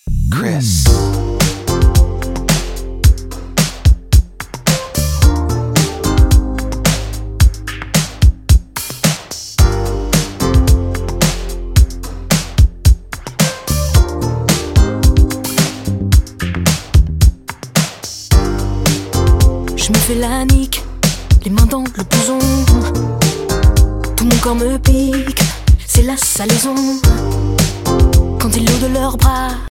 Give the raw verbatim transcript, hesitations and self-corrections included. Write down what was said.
Chris. Je me fais la nique, les mains dans le blouson. Tout mon corps me pique, c'est la salaison. Quand ils l'eau de leurs bras